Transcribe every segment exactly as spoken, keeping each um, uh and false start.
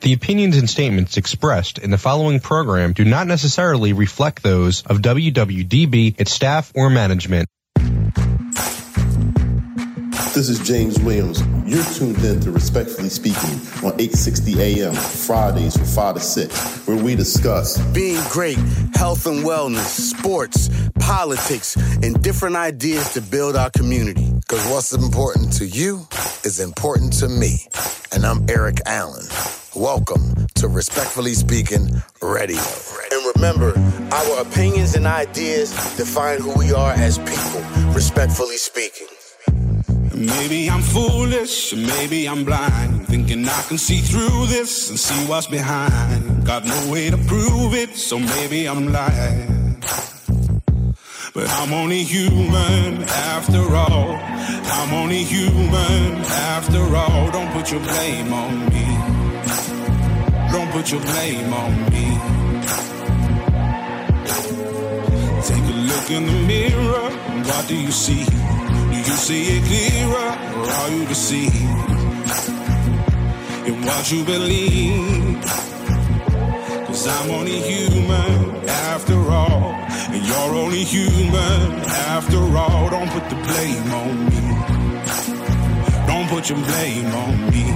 The opinions and statements expressed in the following program do not necessarily reflect those of W W D B, its staff, or management. This is James Williams. You're tuned in to Respectfully Speaking on eight sixty A M, Fridays from five to six, where we discuss being great, health and wellness, sports, politics, and different ideas to build our community. Because what's important to you is important to me. And I'm Eric Allen. Welcome to Respectfully Speaking Radio. And remember, our opinions and ideas define who we are as people, respectfully speaking. Maybe I'm foolish, maybe I'm blind, thinking I can see through this and see what's behind. Got no way to prove it, so maybe I'm lying. But I'm only human after all. I'm only human after all. Don't put your blame on me. Don't put your blame on me. Take a look in the mirror, what do you see? Do you see it clearer, or are you deceived in what you believe? Cause I'm only human after all, and you're only human after all. Don't put the blame on me. Don't put your blame on me.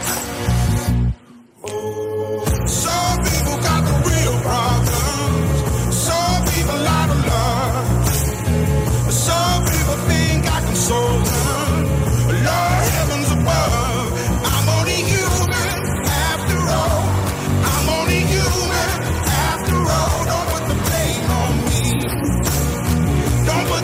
Some people got the real problems. Some people out of love. Some people think I can solve them. Lord heavens above, I'm only human after all. I'm only human after all. Don't put the blame on me. Don't put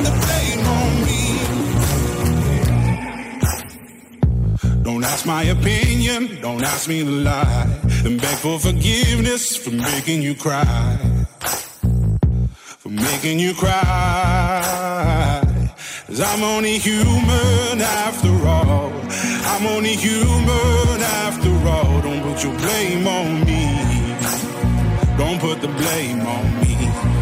the blame on me. Don't ask my opinion, don't ask me to lie. And beg for forgiveness for making you cry. For making you cry. Cause I'm only human after all. I'm only human after all. Don't put your blame on me. Don't put the blame on me.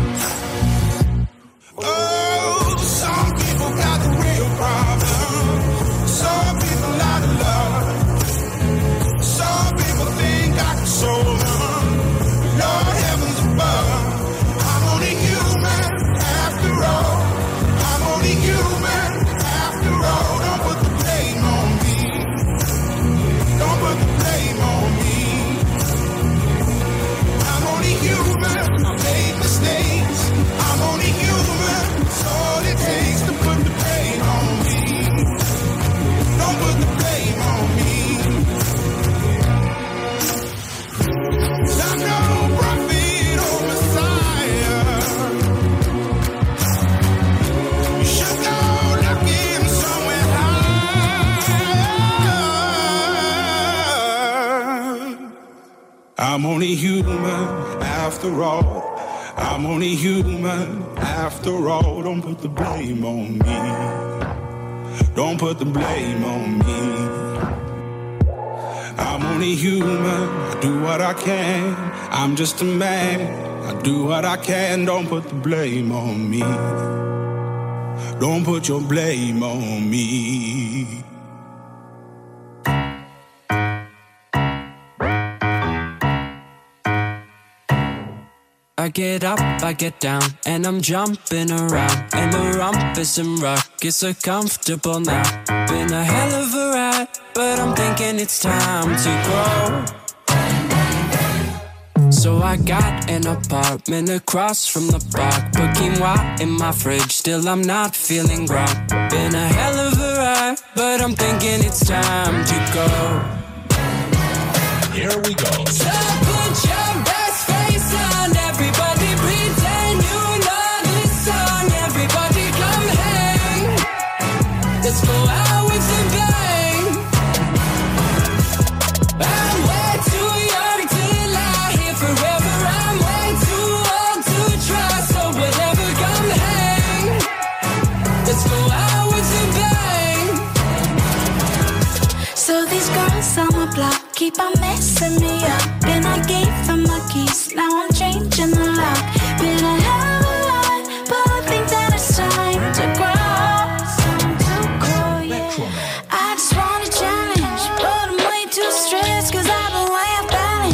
Oh, some people got the real problem. Some people out of love. Some people think I can solve them. Lord heavens above, I'm only human after all. I'm only human after all. Don't put the blame on me. Don't put the blame on me. I'm only human. I made mistakes. I'm only human. It's all it takes to put the blame on me. Don't put the blame on me. 'Cause I'm no prophet or Messiah. You should go looking somewhere high. I'm only human after all. I'm only human after all. Don't put the blame on me. Don't put the blame on me. I'm only human, I do what I can. I'm just a man, I do what I can. Don't put the blame on me. Don't put your blame on me. I get up, I get down, and I'm jumping around. And the rumpus and rock is so comfortable now. Been a hell of a ride, but I'm thinking it's time to grow. So I got an apartment across from the park. Put quinoa in my fridge, still I'm not feeling grown. Been a hell of a ride, but I'm thinking it's time to go. Here we go. So put your best face on, everybody pretend you know this song. Everybody come hang, let's go out with the bang. I'm way too young to lie here forever. I'm way too old to try, so whatever, come hang, let's go out with the bang. So these girls on my block keep on messing me up. Then I gave them my keys, now I'm changing the lock. Been a hell of a lot, but I think that it's time to grow. Time to grow, yeah. I just want a challenge, but I'm way too stressed, cause I don't have balance.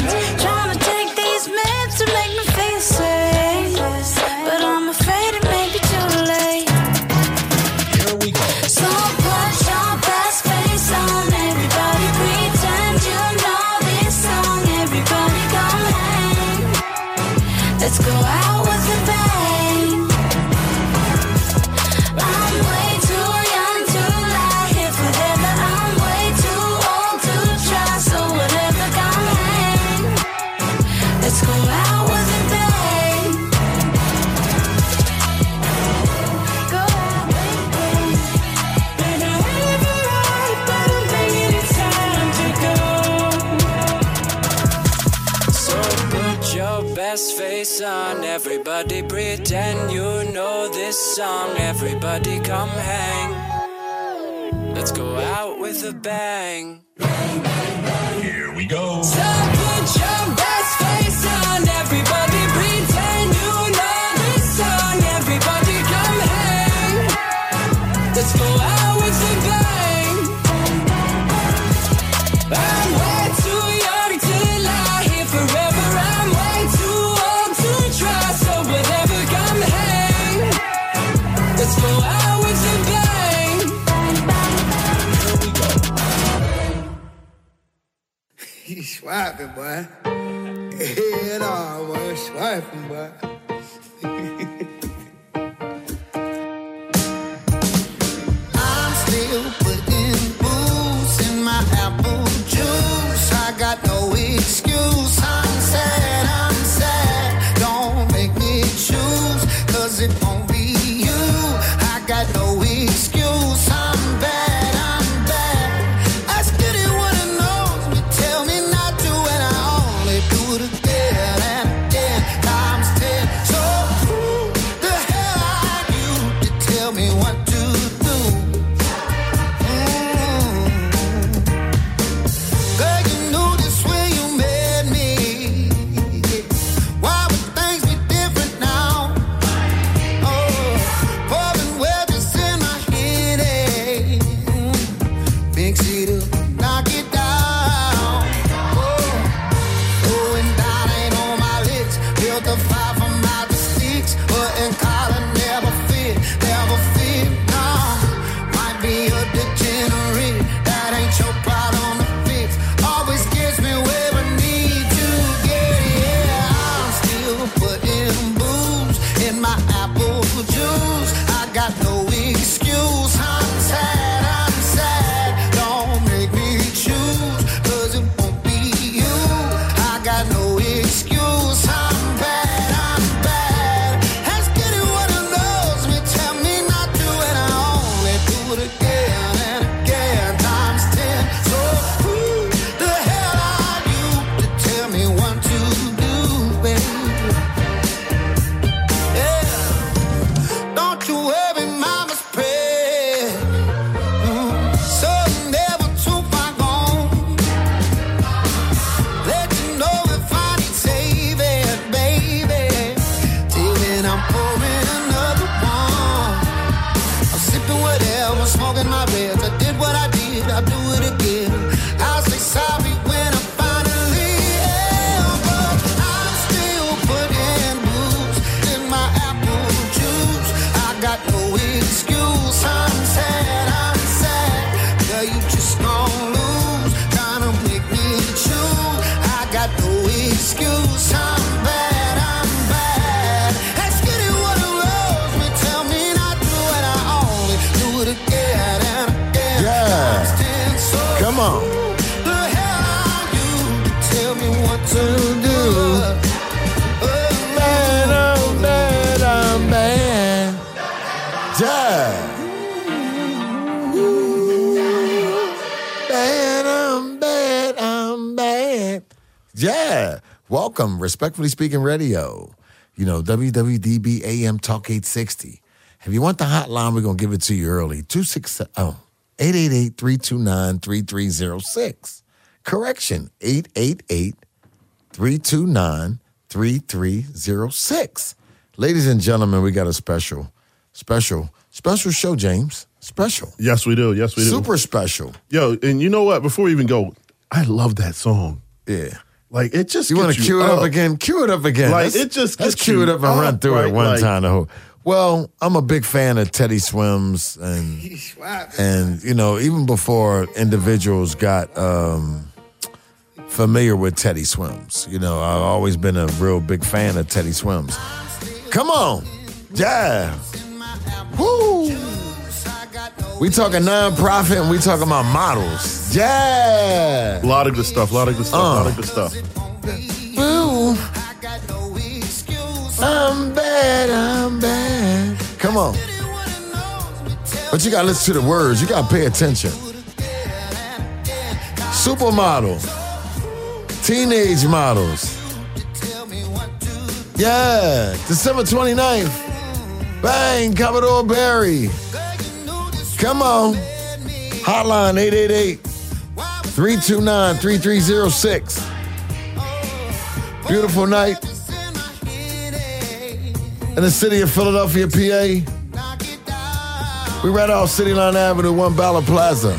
best face on. Everybody pretend you know this song. Everybody come hang. Let's go out with a bang. Here we go. So put your best face on. Everybody pretend you know this song. Everybody come hang. Let's go out with a bang. I'm way too young to lie here forever. I'm way too old to try. So whatever, come hang. Let's go out with a bang. You swiping, boy. Head on, boy. Swiping, boy. I'm still putting booze in my apple juice. I got no excuse. I'm sad, I'm sad. Don't make me choose, cause it won't be you. I got no excuse. I'm bad, I'm bad. Ask anyone who knows me, tell me not to, and I only do it again and again, times ten. So who the hell are you to tell me what to do? Mm. Girl, you knew this when you met me. Why would things be different now? Oh, pouring wedges in my head, eh? Mm. Big cedar, knock it down. Oh, going down ain't on my lips. Built a fire from out the sticks, but in collar never fit, never fit. No, might be a degenerate. That ain't your problem to fix. Always gets me where I need to get. Yeah, I'm still putting booze in my apple juice. I got no excuse. I'm sad, I'm sad. Don't make me choose, cause it won't be you. I got no excuse. I'm bad, I'm bad. Ask anyone who knows me, tell me not to, and I only do it again and again, times ten. So who the hell are you to tell me what to do, baby? Yeah. Don't you worry, mama's prayer. Mm. So never too far gone. Let you know if I need saving, baby. Till then I'm pouring another one. I'm sipping whatever, smoking my reds. I did what I did, I'll do it again. I'll say sorry when I finally am, but I'm still putting booze in my apple juice. I got no excuse. I'm sad, I'm sad. Girl, you just gon' lose, trying to make me choose. I got no excuse. I'm bad, I'm bad. Ask anyone who loves me, tell me not to, and I only do it again and again. Yeah. Times ten. So Come on. who the hell are you to tell me what to do? Oh, Bad, I'm bad, I'm bad. Yeah. Bad, I'm bad, I'm bad. Yeah. Welcome, Respectfully Speaking Radio. You know, W W D B A M Talk eight sixty. If you want the hotline, we're going to give it to you early. two six oh, eight eight eight, three two nine, three three zero six. Correction, eight eight eight, three two nine, three three zero six. Ladies and gentlemen, we got a special, special, special show, James. Special. Yes, we do. Yes, we do. Super special. Yo, and you know what? Before we even go, I love that song. Yeah. Like, it just You want to gets cue it up again? Cue it up again. Like, let's, it just let's gets cue you it up and run up, through right? it one Like- time. The whole, well, I'm a big fan of Teddy Swims, and He's swiping. and you know, even before individuals got um, familiar with Teddy Swims, you know, I've always been a real big fan of Teddy Swims. Come on, yeah, woo. We talking nonprofit and we talking about models. Yeah. A lot of good stuff. A lot of good stuff. A lot of good stuff. Boo. I'm bad, I'm bad. Come on. But you gotta listen to the words. You gotta pay attention. Supermodel. Teenage models. Yeah, December twenty-ninth. Bang, Commodore Barry. Come on. Hotline eight eight eight, three two nine, three three zero six. Beautiful night in the city of Philadelphia, P A. We right off City Line Avenue, One Ballard Plaza.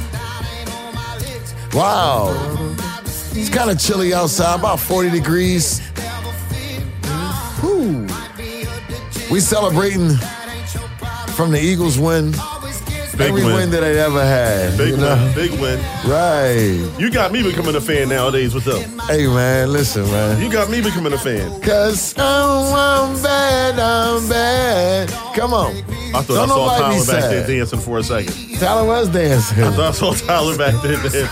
Wow. It's kind of chilly outside, about forty degrees. Whew. We celebrating from the Eagles win. Big Every win. win that they ever had. Big you win. know? Big win. Right. You got me becoming a fan nowadays. What's up? Hey, man, listen, man. You got me becoming a fan. Cause oh, I'm bad, I'm bad. Come on. I thought Don't I saw nobody be Tyler back sad. there dancing for a second. Tyler was dancing. I thought I saw Tyler back there dancing.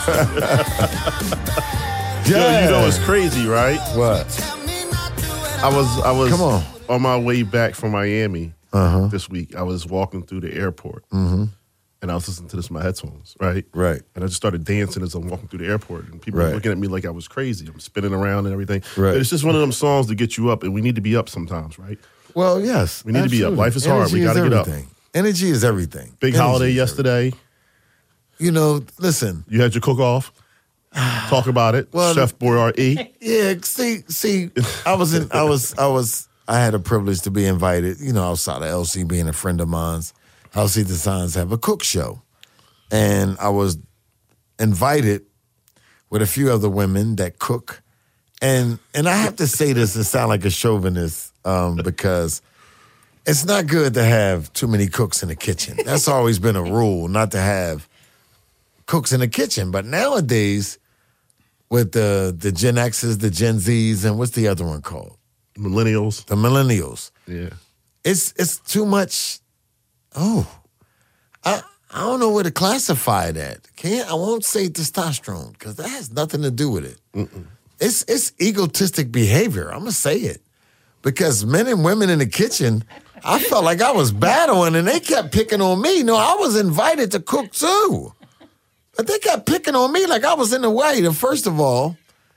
Yeah. Yo, you know it's crazy, right? What? I was I was Come on. on my way back from Miami Uh-huh. this week. I was walking through the airport. Mm-hmm. And I was listening to this in my headphones, right? Right. And I just started dancing as I'm walking through the airport. And people Right. were looking at me like I was crazy. I'm spinning around and everything. Right. But it's just one of them songs to get you up, and we need to be up sometimes, right? Well, yes. We need to be up. absolutely. Life is hard. Energy We gotta is get up. everything. Energy is everything. Big Energy holiday is yesterday. everything. You know, listen. You had your cook-off. Talk about it. Well, Chef Boyardee. Yeah, see, see, I was in, I was, I was, I had a privilege to be invited. You know, outside of L C being a friend of mine's, L C Designs have a cook show, and I was invited with a few other women that cook, and and I have to say this and sound like a chauvinist um, because it's not good to have too many cooks in the kitchen. That's always been a rule, not to have cooks in the kitchen. But nowadays, with the the Gen X's, the Gen Z's, and what's the other one called? Millennials. The millennials. Yeah. It's it's too much. Oh, I I don't know where to classify that. Can't I won't say testosterone because that has nothing to do with it. Mm-mm. It's it's egotistic behavior. I'm gonna say it because men and women in the kitchen, I felt like I was battling and they kept picking on me. No, I was invited to cook too. But they kept picking on me like I was in the way. And first of all,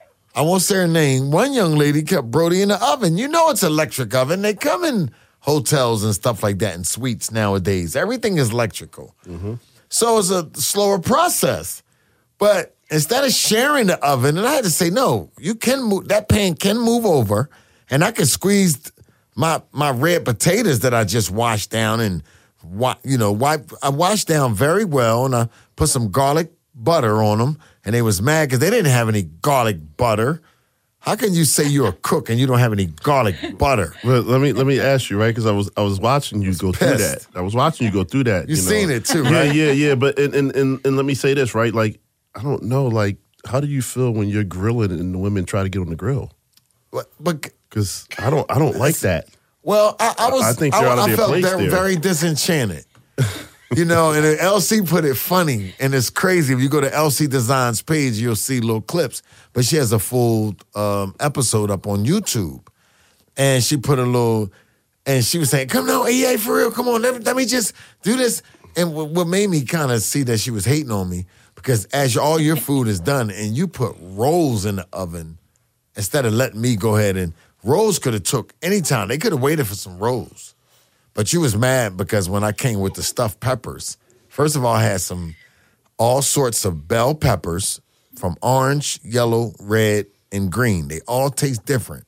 I won't say her name. One young lady kept Brody in the oven. You know it's electric oven. They come in hotels and stuff like that and suites nowadays. Everything is electrical. Mm-hmm. So it's a slower process. But instead of sharing the oven, and I had to say, no, you can move, that pan can move over, and I can squeeze my my red potatoes that I just washed down and wa- you know, wipe I washed down very well, and I put some garlic butter on them, and they was mad because they didn't have any garlic butter. How can you say you're a cook and you don't have any garlic butter? But let me let me ask you, right? Because I was I was watching you go through that. Pissed. I was watching you go through that. You know. seen it too, Yeah, right? yeah, yeah. But and, and and and let me say this, right? Like I don't know, like how do you feel when you're grilling and the women try to get on the grill? But, but Because I don't I don't like that. well, I, I was I think I, there ought to I be a felt place very, there. very disenchanted. You know, and L C put it funny, and it's crazy. If you go to L C Designs page, you'll see little clips. But she has a full um, episode up on YouTube, and she put a little, and she was saying, "Come on, E A, for real, come on, let, let me just do this." And what, what made me kind of see that she was hating on me because as all your food is done, and you put rolls in the oven instead of letting me go ahead and rolls could have took any time. They could have waited for some rolls. But you was mad because when I came with the stuffed peppers, first of all, I had some all sorts of bell peppers from orange, yellow, red, and green. They all taste different.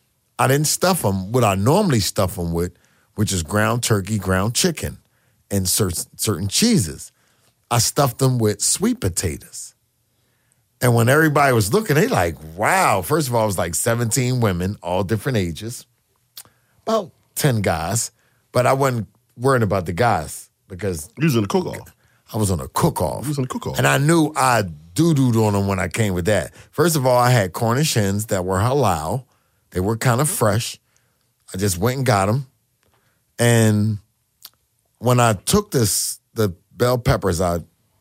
I didn't stuff them what I normally stuff them with, which is ground turkey, ground chicken, and certain, certain cheeses. I stuffed them with sweet potatoes. And when everybody was looking, they like, wow. First of all, it was like seventeen women, all different ages, about ten guys. But I wasn't worrying about the guys because You was in the cook-off. I was on a cook-off. You was on a cook-off. And I knew I doo-dooed on them when I came with that. First of all, I had Cornish hens that were halal. They were kind of fresh. I just went and got them. And when I took this, the bell peppers, I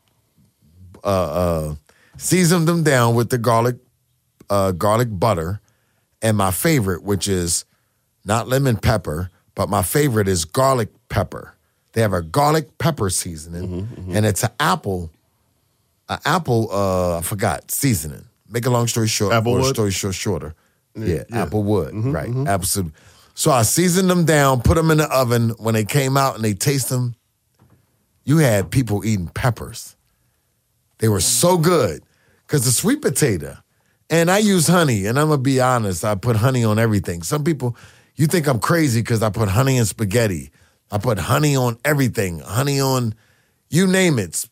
uh, uh, seasoned them down with the garlic, uh, garlic butter, and my favorite, which is not lemon pepper, but my favorite is garlic pepper. They have a garlic pepper seasoning, Mm-hmm, mm-hmm. and it's an apple, an apple, uh, I forgot, seasoning. Make a long story short, or a Applewood? story short shorter. Yeah, yeah. Applewood, Mhm, right, mhm. absolutely. So I seasoned them down, put them in the oven. When they came out and they taste them, you had people eating peppers. They were so good because the sweet potato, and I use honey, and I'm going to be honest, I put honey on everything. Some people, you think I'm crazy because I put honey in spaghetti. I put honey on everything, honey on, you name it.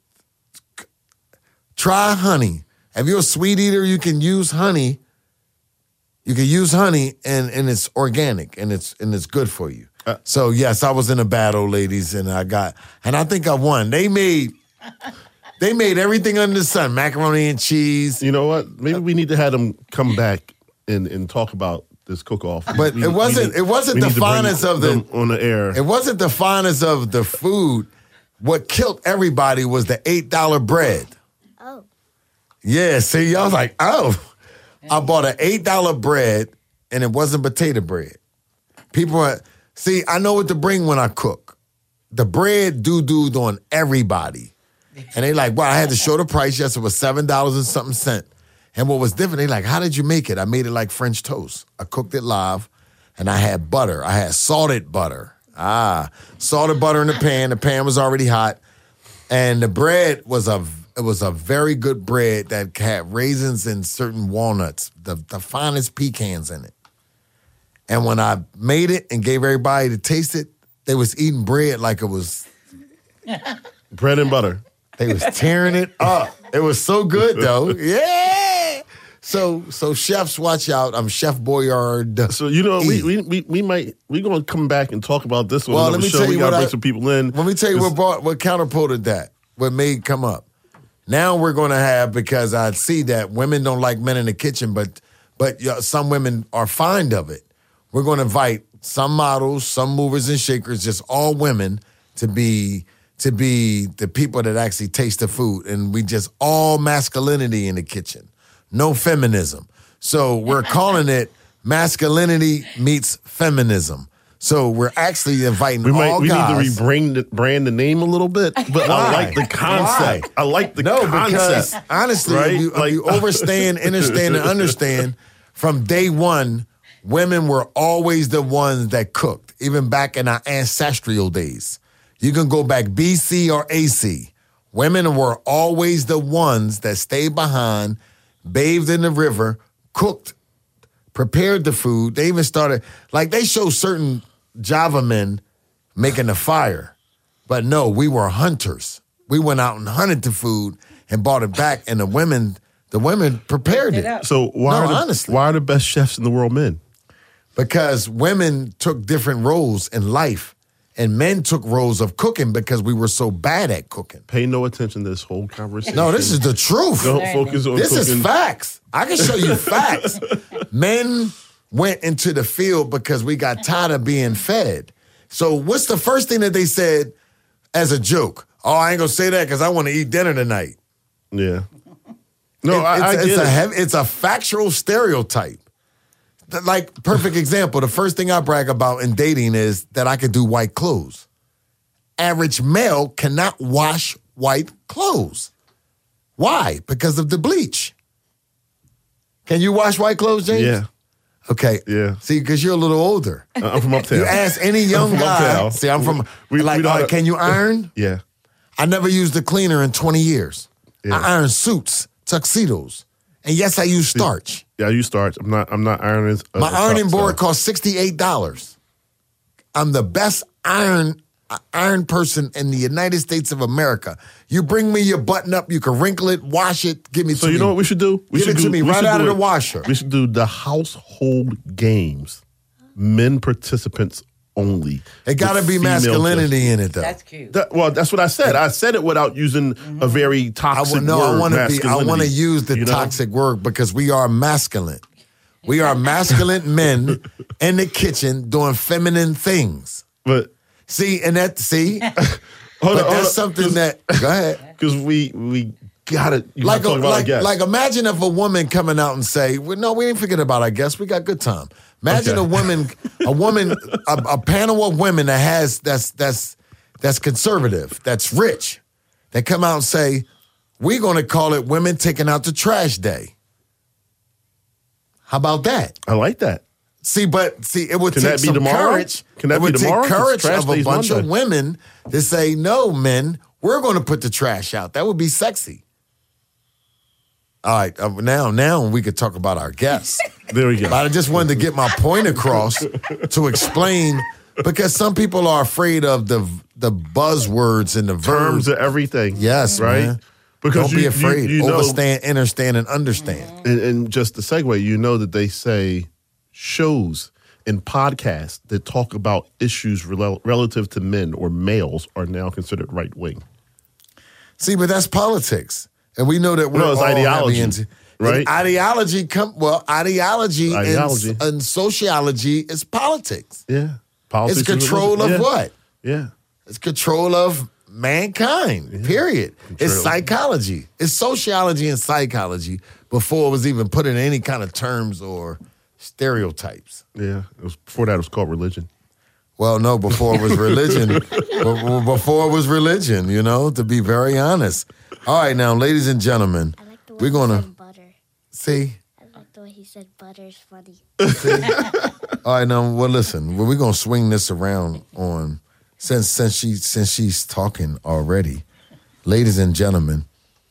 Try honey. If you're a sweet eater, you can use honey. You can use honey, and, and it's organic, and it's and it's good for you. Uh, so, yes, I was in a battle, ladies, and I got, and I think I won. They made... They made everything under the sun, macaroni and cheese. You know what? Maybe we need to have them come back and, and talk about this cook-off. But we, it wasn't. need, It wasn't the finest of the on the air. It wasn't the finest of the food. What killed everybody was the eight dollar bread. Oh. Yeah. See, I was like, oh, I bought an eight dollar bread, and it wasn't potato bread. People are see. I know what to bring when I cook. The bread doo-dooed on everybody. And they like, well, I had to show the price. Yes, it was seven dollars and something cent. And what was different, they like, how did you make it? I made it like French toast. I cooked it live, and I had butter. I had salted butter. Ah, salted butter in the pan. The pan was already hot. And the bread was a, it was a very good bread that had raisins and certain walnuts, the, the finest pecans in it. And when I made it and gave everybody to taste it, they was eating bread like it was... bread and butter. They was tearing it up. It was so good, though. Yeah. So, so chefs, watch out. I'm Chef Boyard. So you know, we we we, we might we gonna come back and talk about this one. Well, on let the me show. tell We you gotta what bring I- some people in. Let me tell you what brought, what counterpulled that, what made come up. Now we're going to have, because I see that women don't like men in the kitchen, but but yeah, some women are fond of it. We're going to invite some models, some movers and shakers, just all women to be to be the people that actually taste the food, and we just all masculinity in the kitchen, no feminism. So we're calling it masculinity meets feminism. So we're actually inviting We might all we guys. need to rebrand the, brand the name a little bit, but I like the concept. Why? I like the no, concept. because honestly, right? if you, if Like- you understand, understand, and understand, from day one, women were always the ones that cooked, even back in our ancestral days. You can go back B C or A C. Women were always the ones that stayed behind, bathed in the river, cooked, prepared the food. They even started, like they show certain Java men making the fire. But no, we were hunters. We went out and hunted the food and brought it back, and the women, the women prepared it. So why No, are the, honestly. why are the best chefs in the world men? Because women took different roles in life, and men took roles of cooking because we were so bad at cooking. Pay no attention to this whole conversation. No, this is the truth. Don't focus on This cooking. is facts. I can show you facts. Men went into the field because we got tired of being fed. So what's the first thing that they said as a joke? Oh, I ain't gonna say that because I want to eat dinner tonight. Yeah. No, It- I, I it's, get it's it. a heavy, it's a factual stereotype. Th- Like, perfect example. The first thing I brag about in dating is that I could do white clothes. Average male cannot wash white clothes. Why? Because of the bleach. Can you wash white clothes, James? Yeah. Okay. Yeah. See, because you're a little older. Uh, I'm from uptown. You ask any young I'm from guy. uptown. See, I'm from. We- we like, know all how right, to- can you iron? Yeah. I never used a cleaner in twenty years. Yeah. I iron suits, tuxedos, and yes, I use starch. Yeah, you start. I'm not. I'm not ironing. Uh, My ironing stuff, board so. costs sixty-eight dollars. I'm the best iron iron person in the United States of America. You bring me your button up, you can wrinkle it, wash it, give me to So me. you know what we should do? We Give should it to do, me we right should out do of the it. washer. We should do the household games, men participants only. It got to with be female masculinity in it, though. That's cute. That- well, that's what I said. I said it without using a very I toxic want, no, word. I want to be. I want to masculinity, use the you know? toxic word because we are masculine. We are masculine men in the kitchen doing feminine things. But See, and that see, hold but on, that's hold on, something that. Go ahead. because we we got it. You Like, a, talk about our like, guests. like, imagine if a woman coming out and say, well, "No, we ain't forget about our guests. We got good time." Imagine Okay. a woman, a woman, a, a panel of women that has that's that's that's conservative, that's rich, that come out and say, "We're going to call it Women Taking Out the Trash Day." How about that? I like that. See, but see, it would Can take that be some tomorrow? courage. Can that it would be take tomorrow? 'Cause courage trash of a day's bunch Monday. of women to say, no, men, we're going to put the trash out. That would be sexy. All right, uh, now, now we could talk about our guests. There we go. But I just wanted to get my point across to explain, because some people are afraid of the the buzzwords and the Terms verbs. of everything. Yes, right? man. Because Don't you, be you- afraid. You, know, Understand, understand, and understand. and, and just the segue, you know that they say shows and podcasts that talk about issues rel- relative to men or males are now considered right wing. See, but that's politics. And we know that we're No, it's all ideology, heavy into, right? and ideology come well, ideology, Ideology. And, and sociology is politics. Yeah. Politics It's and control of religion. Yeah. what? Yeah. It's control of mankind, period. It's Control. psychology. It's sociology and psychology before it was even put in any kind of terms or stereotypes. Yeah. It was, before that, it was called religion. Well, no, before it was religion. Be- before it was religion, you know, to be very honest. All right, now, ladies and gentlemen, I like the way we're he going to said butter. see. I like the way he said butter is funny. All right, now, well, listen, well, we're going to swing this around on, since since she since she's talking already. Ladies and gentlemen,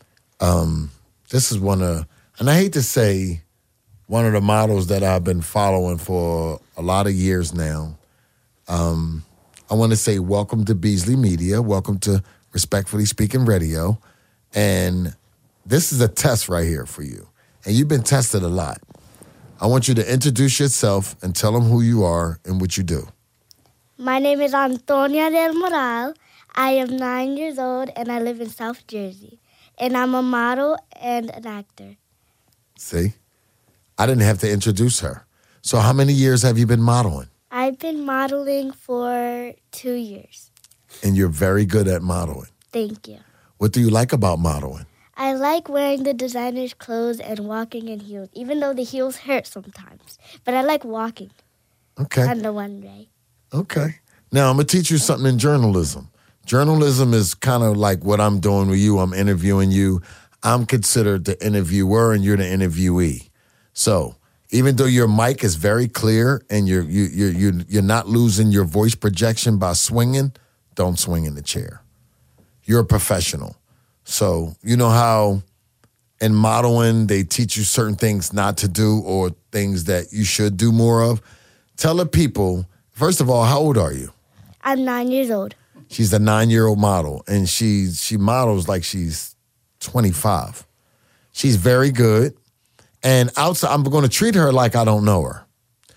um, this is one of, and I hate to say, one of the models that I've been following for a lot of years now. Um, I want to say welcome to Beasley Media. Welcome to Respectfully Speaking Radio. And this is a test right here for you. And you've been tested a lot. I want you to introduce yourself and tell them who you are and what you do. My name is Antonia del Moral. I am nine years old and I live in South Jersey. And I'm a model and an actor. See? I didn't have to introduce her. So how many years have you been modeling? I've been modeling for two years. And you're very good at modeling. Thank you. What do you like about modeling? I like wearing the designer's clothes and walking in heels, even though the heels hurt sometimes. But I like walking Okay. on the one way. Okay. Now, I'm going to teach you something in journalism. Journalism is kind of like what I'm doing with you. I'm interviewing you. I'm considered the interviewer and you're the interviewee. So even though your mic is very clear and you're, you, you, you, you're not losing your voice projection by swinging, don't swing in the chair. You're a professional. So you know how in modeling they teach you certain things not to do or things that you should do more of? Tell the people, first of all, how old are you? I'm nine years old. She's a nine-year-old model, and she she models like she's twenty-five. She's very good, and outside, I'm going to treat her like I don't know her.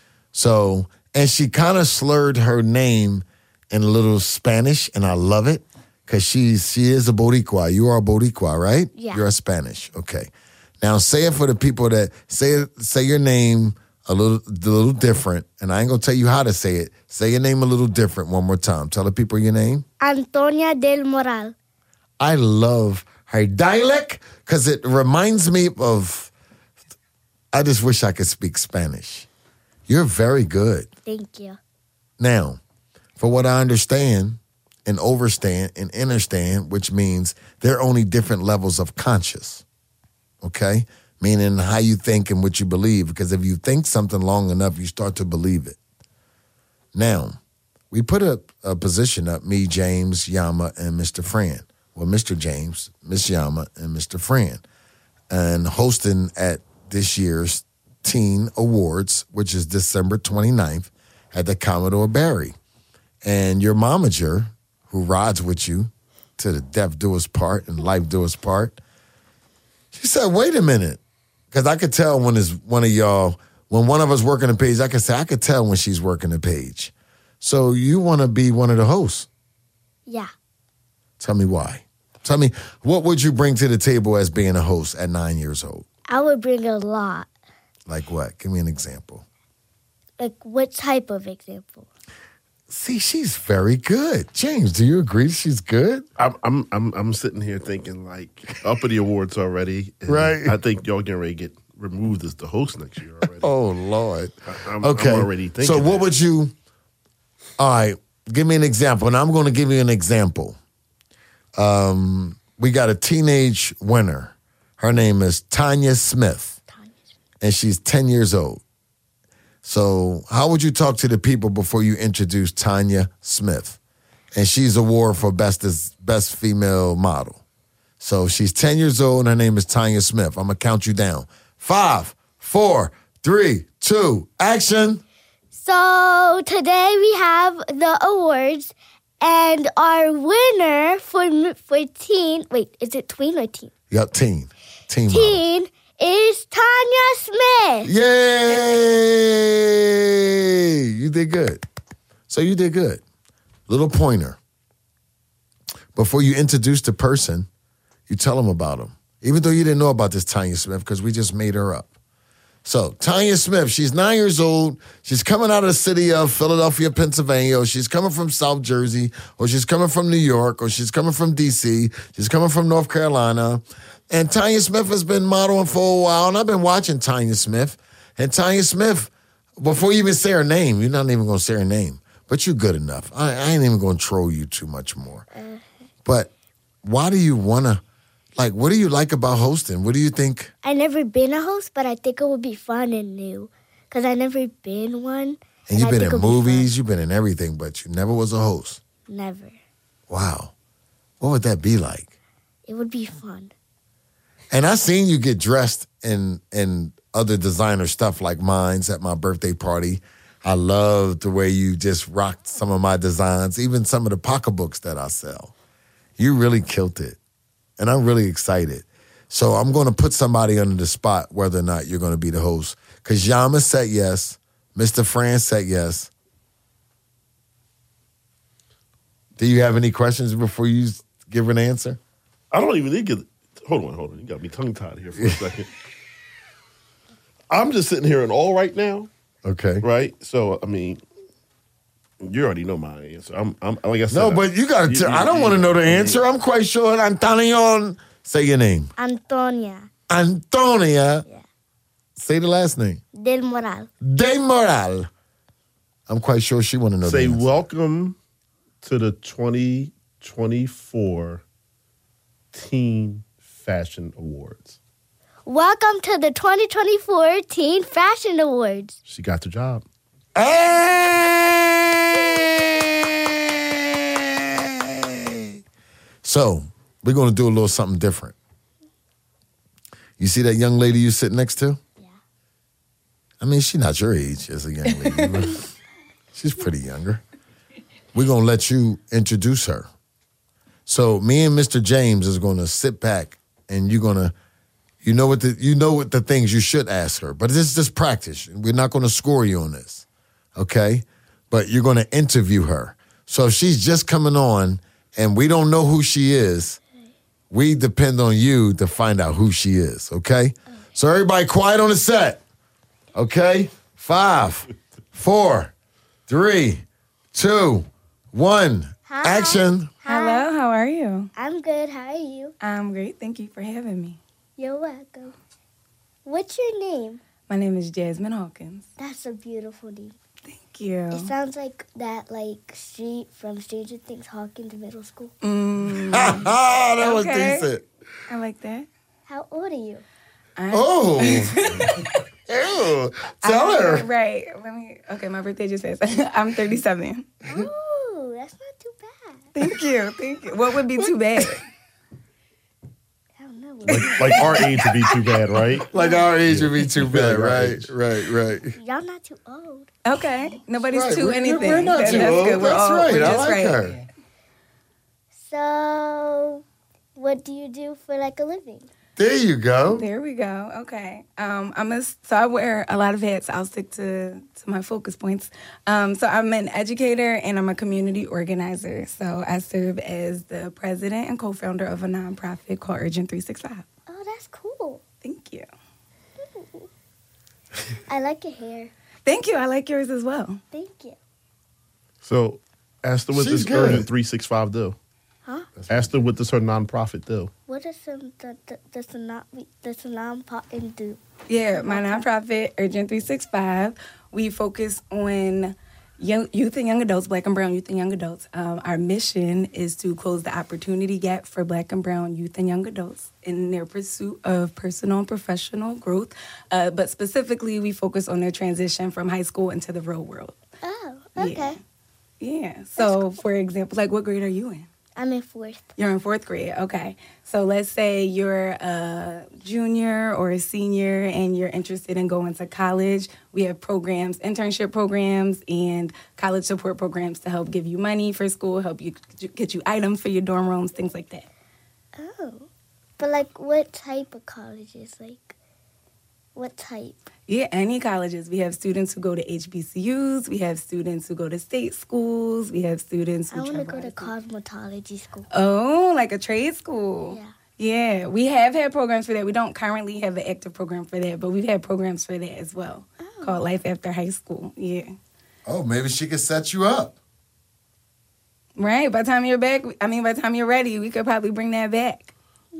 So, and she kind of slurred her name in a little Spanish, and I love it because she's she is a Boricua. You are a Boricua, right? Yeah. You're a Spanish. Okay. Now say it for the people that say it, say your name a little a little different, and I ain't gonna tell you how to say it. Say your name a little different one more time. Tell the people your name. Antonia del Moral. I love her dialect because it reminds me of. I just wish I could speak Spanish. You're very good. Thank you. Now, for what I understand and overstand and understand, which means there are only different levels of conscious. Okay? Meaning how you think and what you believe. Because if you think something long enough, you start to believe it. Now, we put a, a position up, me, James, Yama, and Mister Fran. Well, Mister James, Miss Yama, and Mister Fran. And hosting at this year's Teen Awards, which is December twenty-ninth at the Commodore Barry. And your momager, who rides with you to the death do us part and life do us part, she said, wait a minute. Because I could tell when it's one of y'all, when one of us working the page, I could say, I could tell when she's working the page. So you want to be one of the hosts. Yeah. Tell me why. Tell me, what would you bring to the table as being a host at nine years old? I would bring a lot. Like what? Give me an example. Like what type of example? See, she's very good. James, do you agree she's good? I'm I'm I'm I'm sitting here thinking like up at the awards already. and Right. I think y'all getting ready to get removed as the host next year already. Oh, Lord. I, I'm, Okay. I'm already thinking. So what that. would you, all right, give me an example. And I'm going to give you an example. Um, we got a teenage winner. Her name is Tanya Smith. And she's ten years old. So how would you talk to the people before you introduce Tanya Smith? And she's awarded for best as best female model. So she's ten years old, and her name is Tanya Smith. I'm going to count you down. Five, four, three, two, action. So today we have the awards, and our winner for for teen. Wait, is it tween or teen? Yep, teen. Teen. model. Teen is Tanya Smith. Yay! You did good. So you did good. Little pointer. Before you introduce the person, you tell them about them. Even though you didn't know about this Tanya Smith, because we just made her up. So, Tanya Smith, she's nine years old. She's coming out of the city of Philadelphia, Pennsylvania, or she's coming from South Jersey, or she's coming from New York, or she's coming from D C, she's coming from North Carolina. And Tanya Smith has been modeling for a while, and I've been watching Tanya Smith. And Tanya Smith, before you even say her name, you're not even going to say her name, but you're good enough. I, I ain't even going to troll you too much more. Uh, But why do you want to, like, what do you like about hosting? What do you think? I never been a host, but I think it would be fun and new, because I never been one. And you've I been think in it'll be movies, you've been in everything, but you never was a host. fun. Never. Wow. What would that be like? It would be fun. And I seen you get dressed in in other designer stuff like mine's at my birthday party. I love the way you just rocked some of my designs, even some of the pocketbooks that I sell. You really killed it. And I'm really excited. So I'm going to put somebody under the spot whether or not you're going to be the host. Because Yama said yes. Mister Fran said yes. Do you have any questions before you give an answer? I don't even need to get. Hold on, hold on. You got me tongue-tied here for a second. I'm just sitting here in awe right now. Okay. Right? So, I mean, you already know my answer. I'm, I'm like I said. No, but you got to. I don't want to know the answer. I'm quite sure. Antonio, say your name. Antonia Antonia. Yeah. Say the last name. Del Moral. De Moral. I'm quite sure she want to know Say the answer. welcome to the twenty twenty-four Teen Fashion Awards. Welcome to the twenty twenty-four Teen Fashion Awards. She got the job. Hey! So, we're going to do a little something different. You see that young lady you sit next to? Yeah. I mean, she's not your age as a young lady. but she's pretty younger. We're going to let you introduce her. So, me and Mister James is going to sit back and you're going to, you know what the, you know what the things you should ask her. But this is just practice. We're not going to score you on this. Okay? But you're going to interview her. So if she's just coming on and we don't know who she is, we depend on you to find out who she is. Okay? So everybody quiet on the set. Okay? Five, four, three, two, one. Hi. Action. Hello, how are you? I'm good. How are you? I'm great. Thank you for having me. You're welcome. What's your name? My name is Jasmine Hawkins. That's a beautiful name. Thank you. It sounds like that, like, street from Stranger Things, Hawkins Middle School. Mm, that was okay. decent. I like that. How old are you? I'm, Oh. Ew. Tell I'm- her. Right. Let me. Okay, my birthday just passed. I'm thirty-seven. Ooh, that's not too bad. Thank you. Thank you. What would be too bad? I don't know. Like, like our age would be too bad, right? Like our age would be too bad, Right, right? Right, right. Y'all not too old. Okay. Nobody's Right, too we're- anything. we're not That- too that's old. good. We're That's all right. we're I just like right. her. So, what do you do for, like, a living? There you go. There we go. Okay. Um, I'm a, so I wear a lot of hats. I'll stick to, to my focus points. Um, so I'm an educator and I'm a community organizer. So I serve as the president and co-founder of a nonprofit called Urgent three sixty-five. Oh, that's cool. Thank you. I like your hair. Thank you. I like yours as well. Thank you. So, ask her what She's this good. Urgent three sixty-five do. Huh? Ask her what does her nonprofit do. What does some the, the, does the not does the non-pot do? Yeah, my nonprofit, Urgent three sixty-five, we focus on young, youth and young adults, Black and Brown youth and young adults. Um, our mission is to close the opportunity gap for Black and Brown youth and young adults in their pursuit of personal and professional growth. Uh, but specifically, we focus on their transition from high school into the real world. Oh, okay. Yeah. yeah. So, cool. For example, like what grade are you in? I'm in fourth. You're in fourth grade. Okay. So let's say you're a junior or a senior and you're interested in going to college. We have programs, internship programs and college support programs to help give you money for school, help you get you items for your dorm rooms, things like that. Oh. But like what type of colleges? Like what type? Yeah, any colleges. We have students who go to H B C Us. We have students who go to state schools. We have students who I want to go to travel- cosmetology school. Oh, like a trade school. Yeah. Yeah, we have had programs for that. We don't currently have an active program for that, but we've had programs for that as well, Oh. called Life After High School. Yeah. Oh, maybe she could set you up. Right. By the time you're back, I mean, by the time you're ready, we could probably bring that back.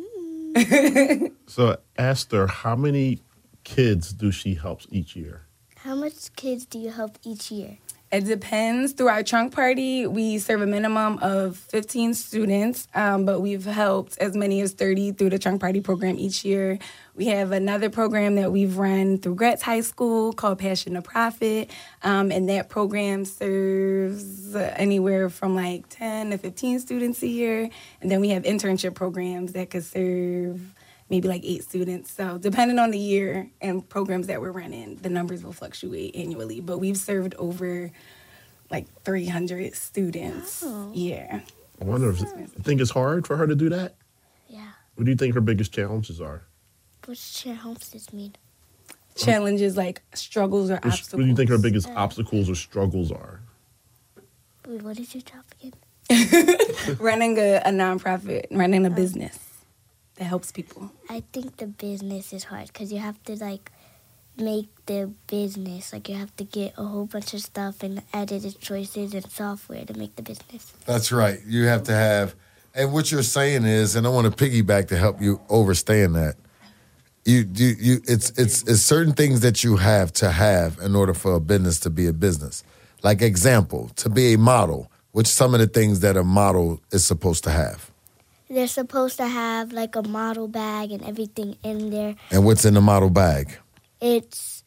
So asked her, how many kids do she help each year? How much kids do you help each year? It depends. Through our trunk party, we serve a minimum of fifteen students, um, but we've helped as many as thirty through the trunk party program each year. We have another program that we've run through Gretz High School called Passion to Profit, um, and that program serves anywhere from like ten to fifteen students a year. And then we have internship programs that could serve maybe like eight students. So depending on the year and programs that we're running, the numbers will fluctuate annually. But we've served over like three hundred students. Oh. Yeah. I wonder if you think it's hard for her to do that? Yeah. What do you think her biggest challenges are? What's challenges mean? Challenges like struggles or What, obstacles. what do you think her biggest obstacles or struggles are? Wait, what is your job again? Running a, a nonprofit, running a business that helps people. I think the business is hard because you have to like make the business. Like you have to get a whole bunch of stuff and edited choices and software to make the business. That's right. You have to have, and what you're saying is, and I want to piggyback to help you understand that. You, you, you. It's, it's, it's certain things that you have to have in order for a business to be a business. Like example, to be a model, which some of the things that a model is supposed to have. They're supposed to have like a model bag and everything in there. And what's in the model bag? It's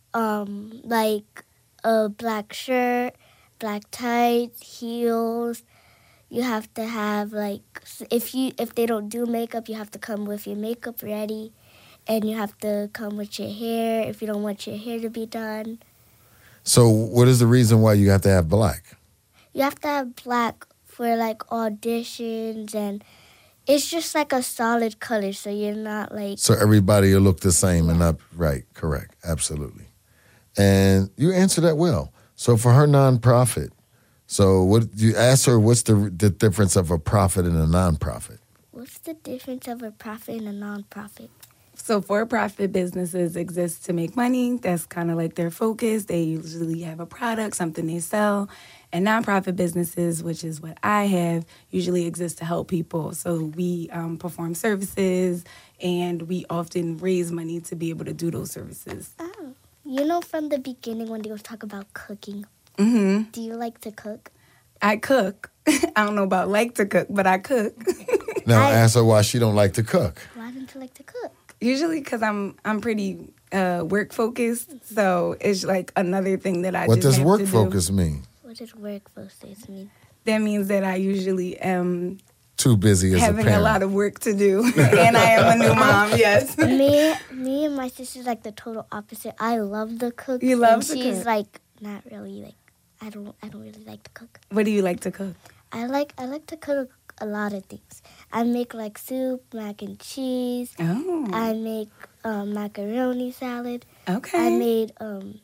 um like a black shirt, black tights, heels. You have to have like if you if they don't do makeup, you have to come with your makeup ready, and you have to come with your hair if you don't want your hair to be done. So what is the reason why you have to have black? You have to have black for like auditions, and it's just like a solid color, so you're not like... So everybody will look the same and not... Right, correct, absolutely. And you answered that well. So for her nonprofit, so what you asked her, what's the, the difference of a profit and a nonprofit? What's the difference of a profit and a nonprofit? So for-profit businesses exist to make money. That's kind of like their focus. They usually have a product, something they sell. And nonprofit businesses, which is what I have, usually exist to help people. So we um, perform services, and we often raise money to be able to do those services. Oh, you know from the beginning when they were talking about cooking, Mm-hmm. do you like to cook? I cook. I don't know about like to cook, but I cook. Now I- ask her why she don't like to cook. Why don't you like to cook? Usually because I'm I'm pretty uh, work focused, so it's like another thing that I What just does have work to do. focus mean? What does work focus mean? That means that I usually am Too busy as a having parent. a lot of work to do, and I am a new mom. Yes. me, me and my sister's like the total opposite. I love to cook. You love and to she's cook. like not really like. I don't. I don't really like to cook. What do you like to cook? I like. I like to cook a lot of things. I make like soup, mac and cheese. Oh. I make um, macaroni salad. Okay. I made um.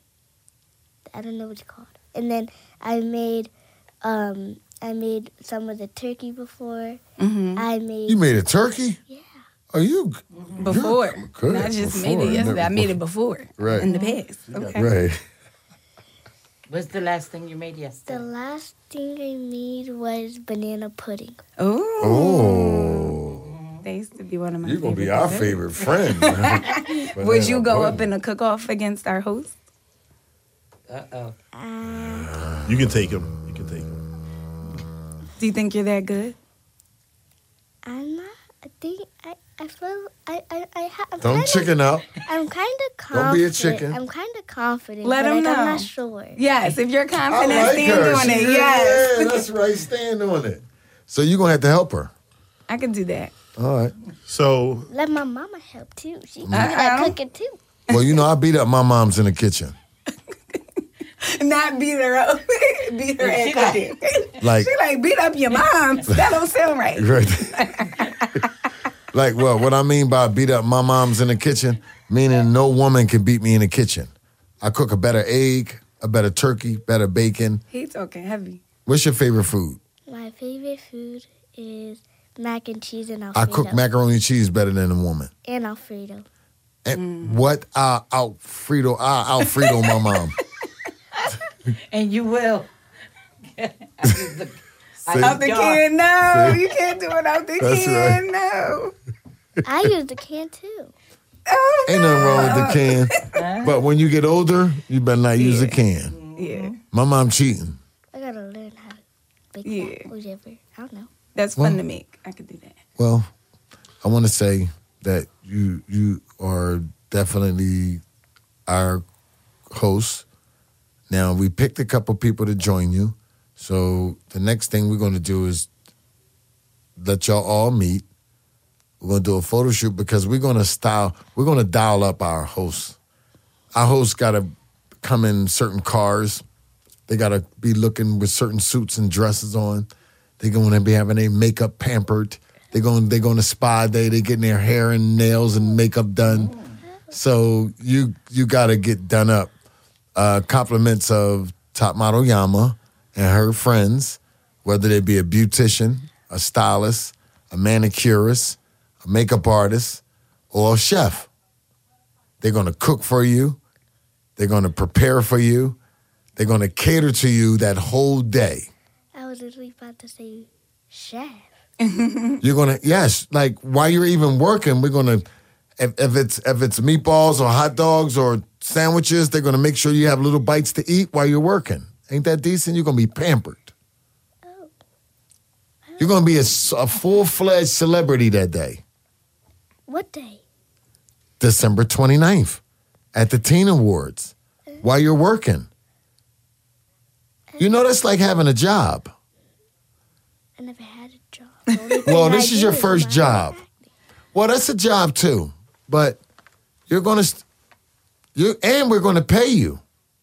I don't know what it's called. And then I made, um, I made some of the turkey before. Mm-hmm. I made. You made a turkey? Yeah. Are you? Before. You're good. Not just Before, made it yesterday. I never- made it before. Right. In the past. Okay. Right. What's the last thing you made The yesterday? last thing I made was banana pudding. Oh. Oh. They used to be one of my You're going to be favorite our desserts. favorite friend. Would you go up in a cook-off against our host? Uh-oh. Uh, You can take him. You can take him. Do you think you're that good? I'm not. I think I. I feel. I. I. I ha, I'm Don't kinda, chicken out. I'm kind of confident. Don't be a chicken. I'm kind of confident. Let but him like, know. I'm not sure. Yes, if you're I confident, like stand her. on She it. really- Yes. Yeah, that's right. Stand on it. So you're going to have to help her. I can do that. All right. So Let my mama help too. She can Uh-uh. do that cooking too. Well, you know, I beat up my moms in the kitchen. Not beat her up. beat her at cooking. Like- she like beat up your mom. That don't sound right. Right. Like, well, what I mean by beat up my mom's in the kitchen, meaning no woman can beat me in the kitchen. I cook a better egg, a better turkey, better bacon. He talking heavy. What's your favorite food? My favorite food is mac and cheese and Alfredo. I cook macaroni and cheese better than a woman. and Alfredo. And what? Uh, Alfredo, uh, Alfredo, my mom. And you will. See? Out the can, no. You can't do it out the That's can, right. no. I use the can too. Oh, Ain't nothing wrong with the can. But when you get older, you better not use a can. yeah. My mom cheating. I gotta learn how to bake Yeah. that, whatever. I don't know. That's Well- fun to make. I could do that. Well, I want to say that you you are definitely our host. Now, we picked a couple people to join you. So the next thing we're going to do is let y'all all meet. We're going to do a photo shoot because we're going to style, we're going to dial up our hosts. Our hosts got to come in certain cars. They got to be looking with certain suits and dresses on. They're going to be having their makeup pampered. They're going, they're going to spa day. They're getting their hair and nails and makeup done. So you you got to get done up. Uh, compliments of Top Model Yama and her friends, whether they be a beautician, a stylist, a manicurist, a makeup artist, or a chef. They're going to cook for you. They're going to prepare for you. They're going to cater to you that whole day. I was literally about to say chef. You're gonna yes, like while you're even working, we're gonna if, if it's if it's meatballs or hot dogs or sandwiches, they're gonna make sure you have little bites to eat while you're working. Ain't that decent? You're gonna be pampered. You're gonna be a, a full fledged celebrity that day, What day? December twenty-ninth, at the Teen Awards, while you're working. You know that's like having a job. I never had a job. The only thing Well, I this is do your first my- job. Well, that's a job too, but you're gonna, st- you and we're gonna pay you.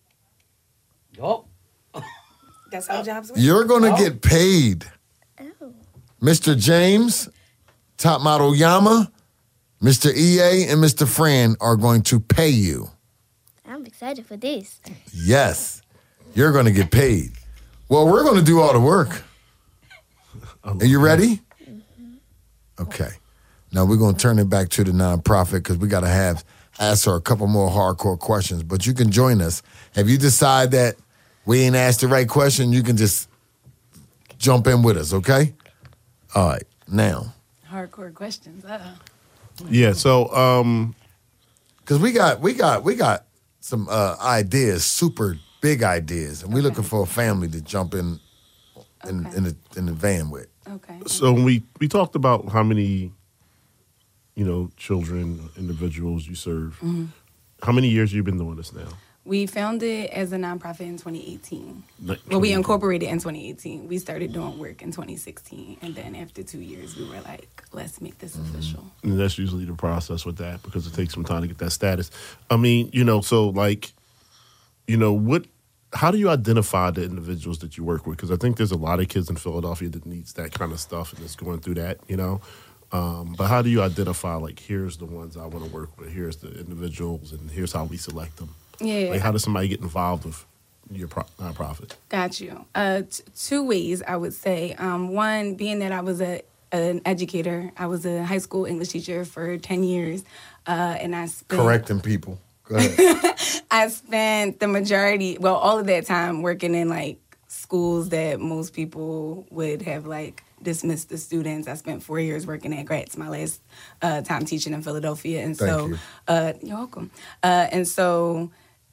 Oh, That's how jobs work. You're gonna get paid. Mister James, Top Model Yama, Mister E A, and Mister Fran are going to pay you. I'm excited for this. Yes, you're gonna get paid. Well, we're gonna do all the work. Are you ready? Okay. Now we're gonna turn it back to the nonprofit because we gotta have ask her a couple more hardcore questions. But you can join us. If you decide that we ain't asked the right question, you can just jump in with us, okay? All right. Now, Hardcore questions. Uh yeah, so um, because we got we got we got some uh, ideas, super big ideas, and we're looking for a family to jump in in in the in the van with. Okay. so when we we talked about how many, you know, children, individuals you serve. Mm-hmm. How many years have you been doing this now? We founded as a nonprofit in twenty eighteen. Like Well, we twenty incorporated in twenty eighteen. We started doing work in twenty sixteen. And then after two years, we were like, let's make this official. And that's usually the process with that because it takes some time to get that status. I mean, you know, so like, you know, what, how do you identify the individuals that you work with? Because I think there's a lot of kids in Philadelphia that needs that kind of stuff and is going through that, you know. Um, but how do you identify, like, here's the ones I want to work with, here's the individuals, and here's how we select them? Yeah. Like, how does somebody get involved with your pro- nonprofit? Got you. Uh, t- two ways, I would say. Um, one, being that I was a an educator. I was a high school English teacher for ten years. Uh, and I spent... Correcting people. Go ahead. I spent the majority, well, all of that time working in, like, schools that most people would have, like, dismissed the students. I spent four years working at Gratz, my last uh, time teaching in Philadelphia. And Thank so, you. Uh, you're welcome. Uh, and so...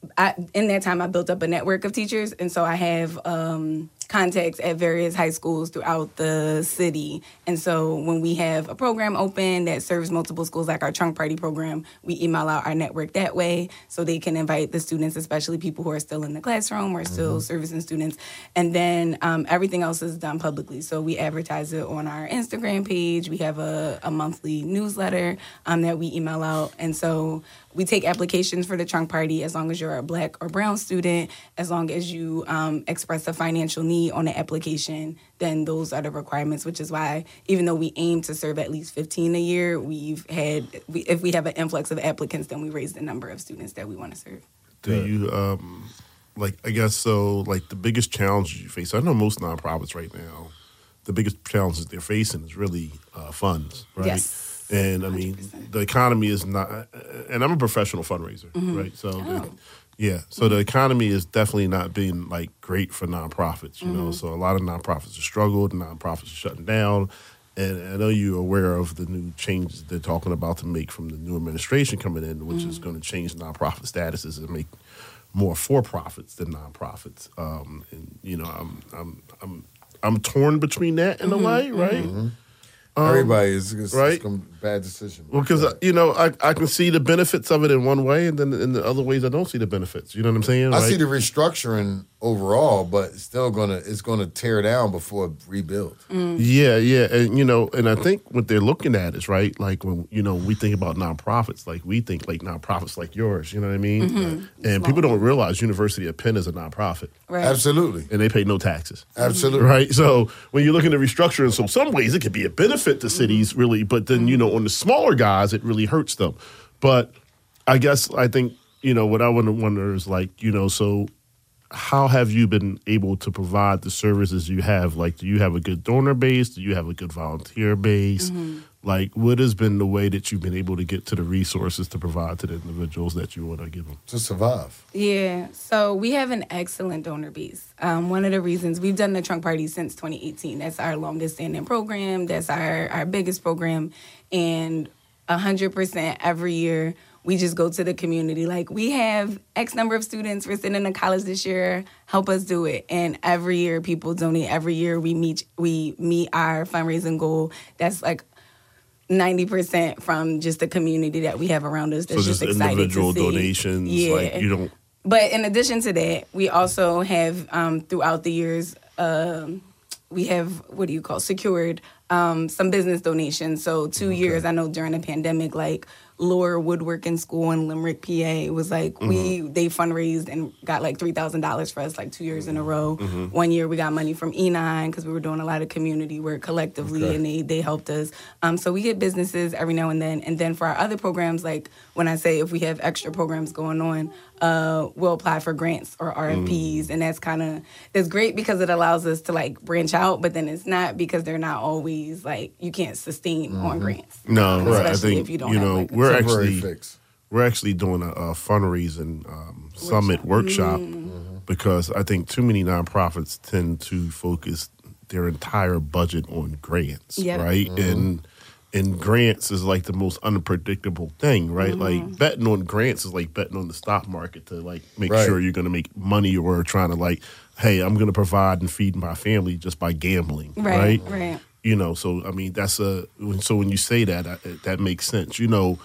I, in that time, I built up a network of teachers, and so I have um, contacts at various high schools throughout the city. And so when we have a program open that serves multiple schools, like our trunk party program, we email out our network that way so they can invite the students, especially people who are still in the classroom or still mm-hmm. servicing students. And then um, everything else is done publicly. So we advertise it on our Instagram page. We have a, a monthly newsletter um, that we email out. And so we take applications for the trunk party as long as you're a Black or brown student, as long as you um, express a financial need on the application, then those are the requirements, which is why even though we aim to serve at least fifteen a year, we've had, we, if we have an influx of applicants, then we raise the number of students that we want to serve. Do you, um, like, I guess so, like the biggest challenge you face, I know most nonprofits right now, the biggest challenges they're facing is really uh, funds, right? Yes. And I mean, one hundred percent. The economy is not, and I'm a professional fundraiser, Mm-hmm. right? So, Oh. the, yeah, so the economy is definitely not being like great for nonprofits, you know. Mhm. So a lot of nonprofits are struggled, nonprofits are shutting down, and I know you're aware of the new changes they're talking about to make from the new administration coming in, which is going to change nonprofit statuses and make more for-profits than nonprofits. Um, and you know, I'm I'm I'm I'm torn between that in a way, right? Mhm. Um, Everybody is it's, right? it's gonna be a bad decision. Well, because, you know, I, I can see the benefits of it in one way, and then in the other ways I don't see the benefits. You know what I'm saying? I Right? see the restructuring overall, but it's still gonna it's gonna tear down before it rebuild. Yeah, yeah. And, you know, and I think what they're looking at is, right, like when, you know, we think about nonprofits, like we think like nonprofits like yours, you know what I mean? Mhm. And people don't realize University of Penn is a nonprofit. Right. Absolutely. And they pay no taxes. Absolutely. Right? So when you're looking at restructuring, so some ways it could be a benefit to cities, really, but then, you know, on the smaller guys, it really hurts them. But I guess I think, you know, what I want to wonder is like, you know, so how have you been able to provide the services you have? Like, do you have a good donor base? Do you have a good volunteer base? Mm-hmm. Like, what has been the way that you've been able to get to the resources to provide to the individuals that you want to give them? To survive. Yeah, so we have an excellent donor base. Um, one of the reasons we've done the trunk party since twenty eighteen. That's our longest standing program. That's our, our biggest program. And one hundred percent every year, we just go to the community. Like, we have X number of students. We're sitting in college this year. Help us do it. And every year, people donate. Every year, we meet we meet our fundraising goal. That's like ninety percent from just the community that we have around us. That's So just just excited individual to see. donations, Yeah. like you don't. But in addition to that, we also have um, throughout the years, um, we have what do you call secured um, some business donations. So two Okay. years, I know during the pandemic, like Lower Woodworking School in Limerick, P A, was like we they fundraised and got like three thousand dollars for us like two years in a row. Mhm. One year we got money from E nine because we were doing a lot of community work collectively, Okay. and they they helped us. Um, so we get businesses every now and then, and then for our other programs, like when I say if we have extra programs going on, uh, we'll apply for grants or R F Ps, and that's kind of it's great because it allows us to like branch out, but then it's not because they're not always like you can't sustain on grants. No, Um, right. I especially think if you don't you have, know like, a we're temporary actually fix. we're actually doing a, a fundraising um, summit workshop Mm. because I think too many nonprofits tend to focus their entire budget on grants, Yep. right? And and grants is like the most unpredictable thing, right? Mm-hmm. Like betting on grants is like betting on the stock market to like make Right. sure you're going to make money, or trying to like, hey, I'm going to provide and feed my family just by gambling, Right, right? right. You know, so I mean, that's a so when you say that, I, that makes sense. You know,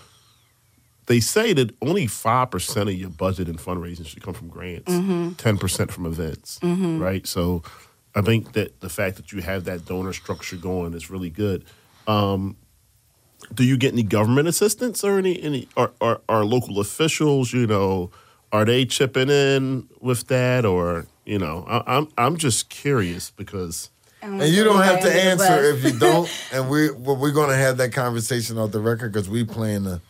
they say that only five percent of your budget in fundraising should come from grants, ten percent from events, right? So, I think that the fact that you have that donor structure going is really good. Um, do you get any government assistance or any any or, or, or local officials? You know, are they chipping in with that, or you know, I, I'm I'm just curious because. And you don't have to Land is answer left. if you don't. And we well, we're going to have that conversation off the record because we plan to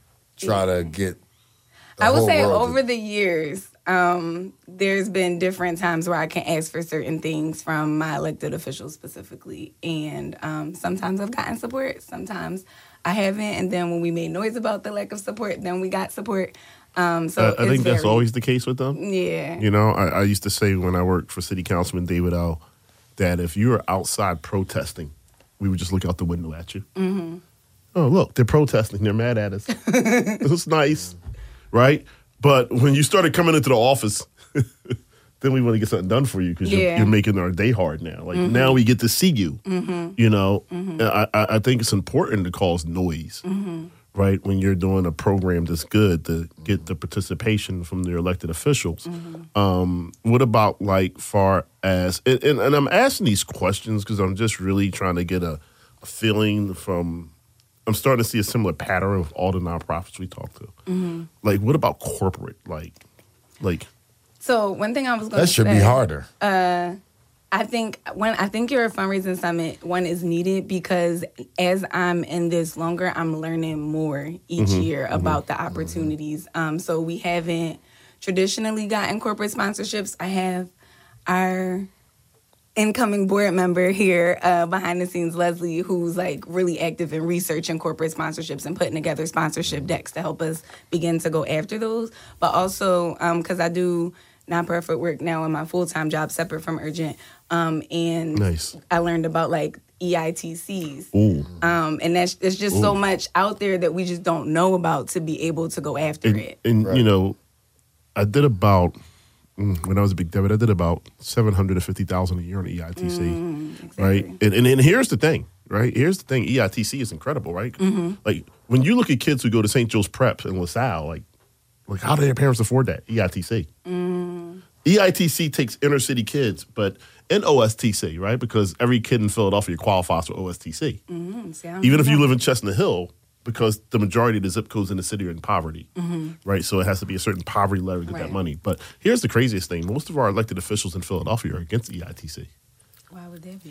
try to get. the I would whole say world to- over the years, um, there's been different times where I can ask for certain things from my elected officials specifically. And um, sometimes I've gotten support, sometimes I haven't. And then when we made noise about the lack of support, then we got support. Um, so Uh, I it's think that's varied. always the case with them. Yeah. You know, I, I used to say when I worked for City Councilman David L. that if you were outside protesting, we would just look out the window at you. Mm-hmm. Oh, look, they're protesting. They're mad at us. This is nice, right? But when you started coming into the office, then we want to get something done for you because Yeah. you're, you're making our day hard now. Like Mhm. now we get to see you. Mhm. You know, Mhm. I, I I think it's important to cause noise, Mhm. right? When you're doing a program that's good to get the participation from the elected officials. Um, what about like far as and, and, and I'm asking these questions because I'm just really trying to get a, a feeling from. I'm starting to see a similar pattern of all the nonprofits we talk to. Mhm. Like, what about corporate? Like, like So one thing I was going to That should be harder. Uh, I think when I think your fundraising summit one is needed because as I'm in this longer, I'm learning more each Mhm, year mhm, about the opportunities. Um, so we haven't traditionally gotten corporate sponsorships. I have our incoming board member here uh, behind the scenes, Leslie, who's like really active in researching corporate sponsorships and putting together sponsorship decks to help us begin to go after those. But also, because I do nonprofit work now in my full-time job separate from Urgent, um, and Nice. I learned about like E I T Cs. Ooh. Um, and that's there's just so Ooh. much out there that we just don't know about to be able to go after and, it. and you know, I did about mm, when I was a big debit, I did about seven hundred and fifty thousand a year on E I T C, Mm, right? And, and and here's the thing, right? Here's the thing: E I T C is incredible, right? Mhm. Like when you look at kids who go to Saint Joe's Prep in LaSalle, like like how do their parents afford that? E I T C. Mm. E I T C takes inner city kids, but in O S T C, right? Because every kid in Philadelphia qualifies for O S T C. Mm, see, I don't Even if you know. live in Chestnut Hill, because the majority of the zip codes in the city are in poverty, Mhm. right? So it has to be a certain poverty level to get Right. that money. But here's the craziest thing. Most of our elected officials in Philadelphia are against E I T C. Why would that be?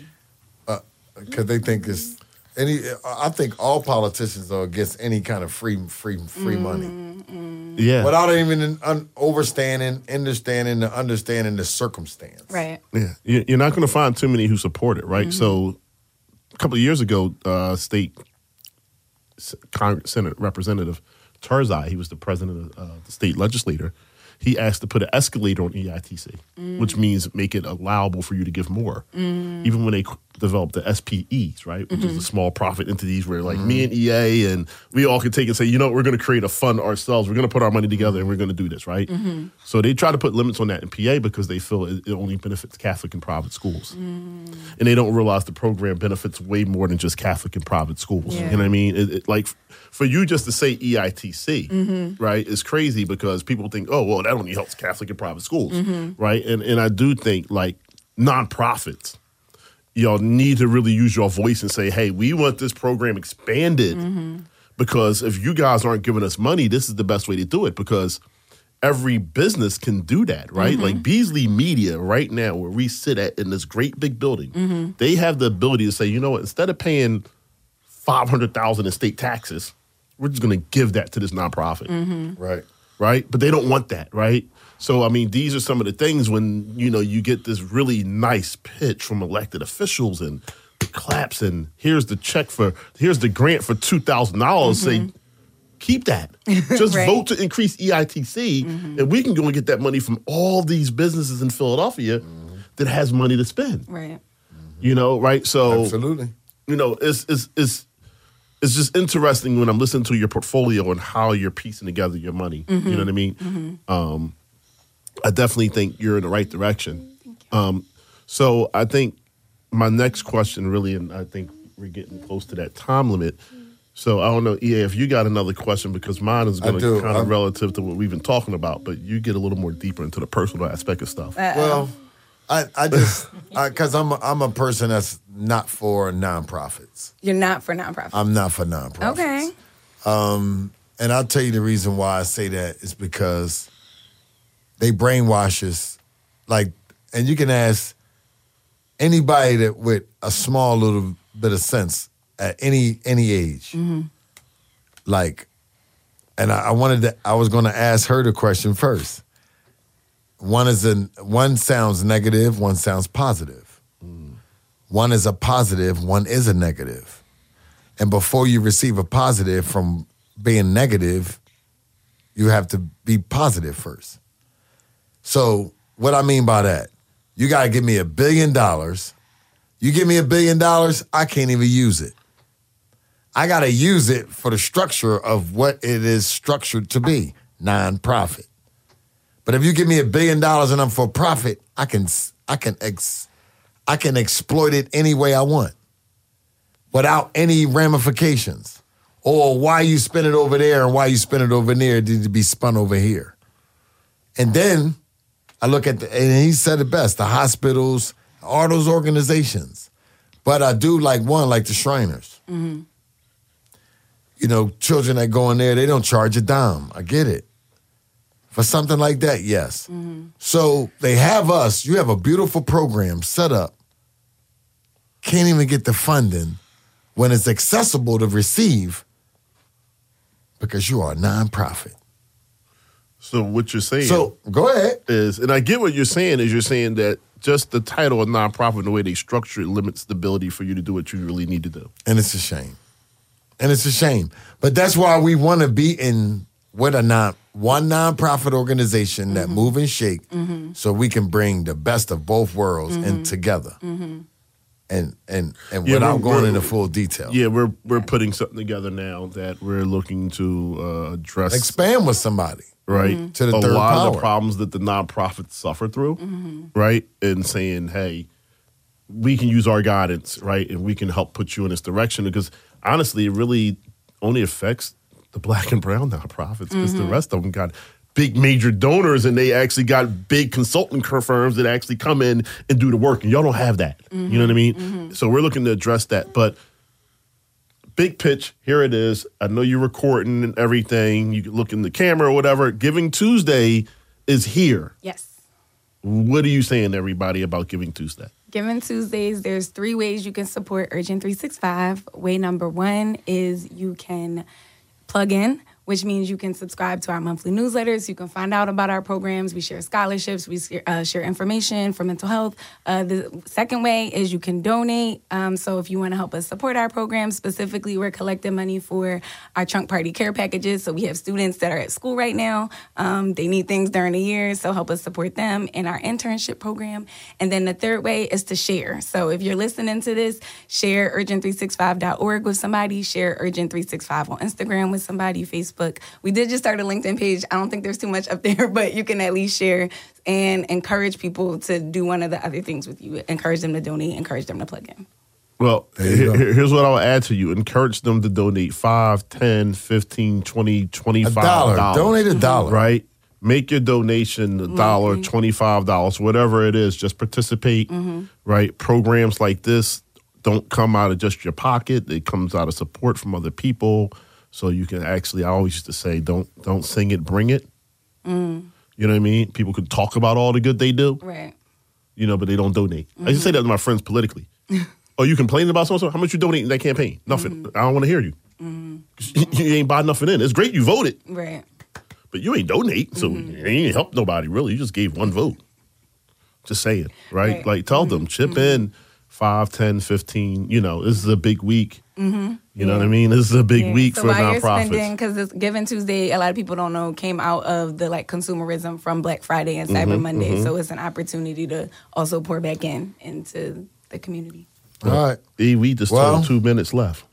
Because they think it's any. I think all politicians are against any kind of free, free, free money. Yeah. Without even un- overstanding, understanding, the understanding the circumstance. Right. Yeah. You- You're not going to find too many who support it, right? So a couple of years ago, uh, state S- Congress, Senate Representative Tarzai, he was the president of uh, the state legislature, he asked to put an escalator on E I T C, Mm. which means make it allowable for you to give more. Mm. Even when they c- developed the S P Es, right, which is Mhm. the small profit entities where like me and E A and we all can take and say, you know, we're going to create a fund ourselves. We're going to put our money together and we're going to do this, right? Mhm. So they try to put limits on that in P A because they feel it, it only benefits Catholic and private schools. Mm. And they don't realize the program benefits way more than just Catholic and private schools. Yeah. You know what I mean? It, it, like for you just to say E I T C, Mhm. right, is crazy because people think, oh, well, that only helps Catholic and private schools, Mhm. right? And and I do think like nonprofits, y'all need to really use your voice and say, hey, we want this program expanded Mhm. because if you guys aren't giving us money, this is the best way to do it because every business can do that, right? Mhm. Like Beasley Media right now, where we sit at in this great big building, Mhm. they have the ability to say, you know what, instead of paying five hundred thousand dollars in state taxes, we're just going to give that to this nonprofit. Mhm. Right. Right? But they don't want that, right? So, I mean, these are some of the things when, you know, you get this really nice pitch from elected officials and the claps and here's the check for, here's the grant for two thousand dollars. Say, keep that. Just Right. vote to increase E I T C and we can go and get that money from all these businesses in Philadelphia that has money to spend. Right. You know, right? So, Absolutely. you know, it's, it's, it's, it's just interesting when I'm listening to your portfolio and how you're piecing together your money. You know what I mean? Mhm. Um, I definitely think you're in the right direction. Um, so I think my next question really, and I think we're getting close to that time limit. So I don't know, E A, if you got another question, because mine is I going do. to kind of I'm- relative to what we've been talking about, but you get a little more deeper into the personal aspect of stuff. Well, I, I just because I'm a, I'm a person that's not for nonprofits. You're not for nonprofit. I'm not for nonprofits. Okay. Um, and I'll tell you the reason why I say that is because they brainwash us. Like, and you can ask anybody that with a small little bit of sense at any any age. Mm-hmm. Like, and I, I wanted to. I was going to ask her the question first. One is a one sounds negative, one sounds positive. One is a positive, one is a negative. And before you receive a positive from being negative, you have to be positive first. So what I mean by that, you got to give me a billion dollars. You give me a billion dollars, I can't even use it. I got to use it for the structure of what it is structured to be, nonprofit. But if you give me a billion dollars and I'm for profit, I can I can ex, I can exploit it any way I want without any ramifications. Or why you spend it over there and why you spend it over there did to be spun over here. And then I look at the, and he said it best, the hospitals, all those organizations. But I do like one, like the Shriners. Mm-hmm. You know, children that go in there, they don't charge a dime. I get it. For something like that, yes. Mm-hmm. So they have us. You have a beautiful program set up. Can't even get the funding when it's accessible to receive because you are a nonprofit. So what you're saying So go ahead. is, and I get what you're saying, is you're saying that just the title of nonprofit and the way they structure it limits the ability for you to do what you really need to do. And it's a shame. And it's a shame. But that's why we want to be in with a non, one nonprofit organization that move and shake Mm-hmm. so we can bring the best of both worlds Mhm. and together. Mm-hmm. And and and Yeah, without we're- going we're- into full detail. Yeah, we're we're putting something together now that we're looking to uh, address. Expand with somebody. Right. Mhm. To the a third lot of power. the problems that the nonprofits suffer through, Mm-hmm. right? And saying, hey, we can use our guidance, right? And we can help put you in this direction. Because honestly, it really only affects the black and brown nonprofits because the Mhm. rest of them got big major donors and they actually got big consulting firms that actually come in and do the work. And y'all don't have that. You know what I mean? So we're looking to address that. But big pitch, here it is. I know you're recording and everything. You can look in the camera or whatever. Giving Tuesday is here. Yes. What are you saying to everybody about Giving Tuesday? Giving Tuesdays, there's three ways you can support Urgent three sixty-five. Way number one is you can plug in, which means you can subscribe to our monthly newsletters. You can find out about our programs. We share scholarships. We uh, share information for mental health. Uh, the second way is you can donate. Um, so if you want to help us support our programs, specifically, we're collecting money for our trunk party care packages. So we have students that are at school right now. Um, they need things during the year, so help us support them in our internship program. And then the third way is to share. So if you're listening to this, share urgent three sixty-five dot org with somebody. Share Urgent three sixty-five on Instagram with somebody, Facebook. We did just start a LinkedIn page. I don't think there's too much up there, but you can at least share and encourage people to do one of the other things with you. Encourage them to donate, encourage them to plug in. Well, There you here- go. here- here's what I'll add to you. Encourage them to donate five, ten, fifteen, twenty, twenty-five dollar. dollars. Donate a dollar. Right? Make your donation a dollar, twenty-five dollars, whatever it is. Just participate, right? Programs like this don't come out of just your pocket. It comes out of support from other people. So you can actually, I always used to say, don't don't sing it, bring it. Mm, You know what I mean? People could talk about all the good they do, right. you know, but they don't donate. I used to say that to my friends politically. Oh, you complaining about so-and-so? How much you donate in that campaign? Nothing. I don't want to hear you. 'Cause You ain't buy nothing in. It's great you voted, Right. but you ain't donate. So you ain't help nobody, really. You just gave one vote. Just saying, right? Right. Like, tell them, chip in five, ten, fifteen. You know, this is a big week. Mm-hmm. You know what I mean? This is a big Yeah. week so for while you're nonprofits. spending, because this Giving Tuesday, a lot of people don't know, came out of the like consumerism from Black Friday and Cyber Mhm, Monday. mhm. So it's an opportunity to also pour back in into the community. All right. E, we just Well- told two minutes left.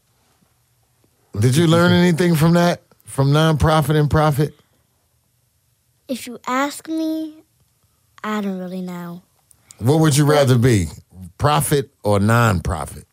Did you learn anything from that? From nonprofit and profit? If you ask me, I don't really know. What would you rather be? Profit or non-profit?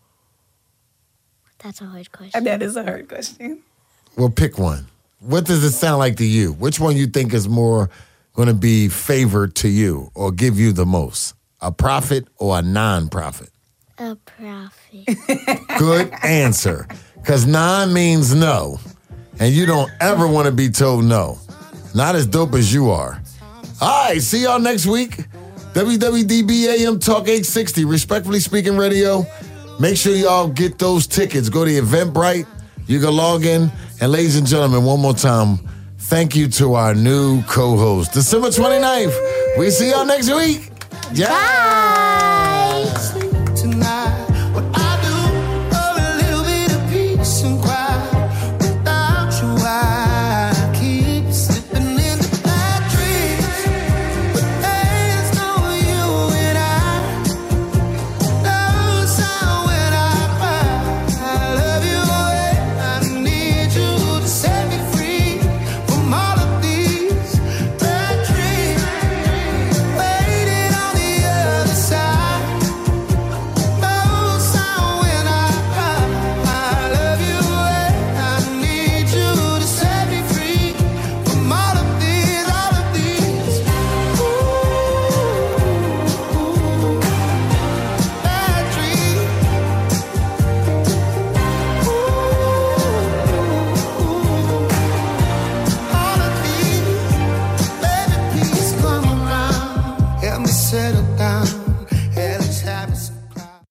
That's a hard question. That is a hard question. Well, pick one. What does it sound like to you? Which one you think is more going to be favored to you or give you the most? A profit or a non-profit? A profit. Good answer. Because non means no. And you don't ever want to be told no. Not as dope as you are. All right, see y'all next week. W W D B A M Talk eight sixty, Respectfully Speaking Radio. Make sure y'all get those tickets. Go to Eventbrite. You can log in. And ladies and gentlemen, one more time, thank you to our new co-host. December twenty-ninth. We see y'all next week. Yeah. Bye.